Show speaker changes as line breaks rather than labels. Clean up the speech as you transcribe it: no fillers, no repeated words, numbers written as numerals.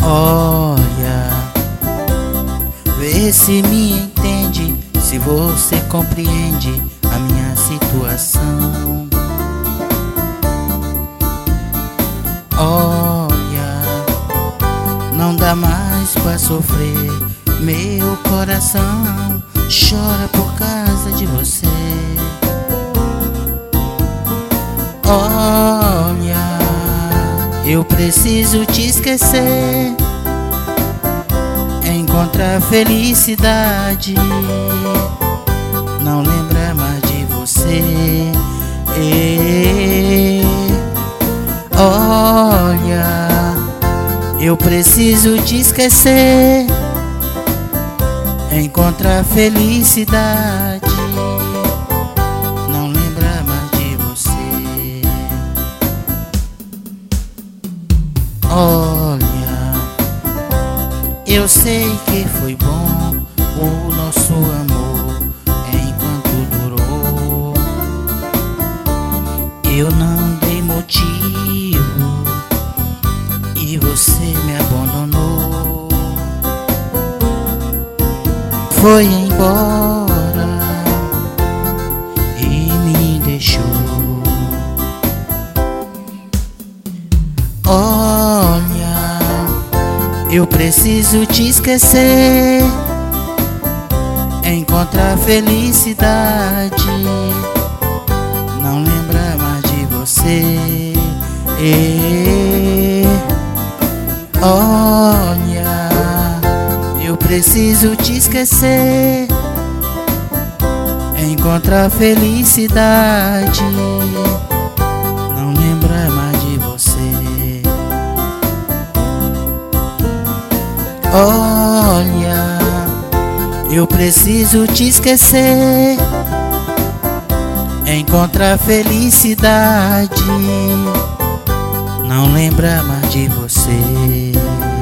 Olha, vê se me entende, se você compreende a minha situação. Olha, não dá mais pra sofrer, meu coração chora por causa de você. Olha, eu preciso te esquecer, encontrar felicidade, não lembrar mais de você. Olha, eu preciso te esquecer, encontrar felicidade, não lembrar mais de você. Olha, eu sei que foi bom o nosso amor enquanto durou. Eu não dei motivo e você me abandonou. Foi embora e me deixou. Olha, eu preciso te esquecer, encontrar felicidade, não lembrar mais de você. Olha, eu preciso te esquecer, encontrar felicidade, não lembrar mais de você. Olha, eu preciso te esquecer, encontrar felicidade, não lembrar mais de você.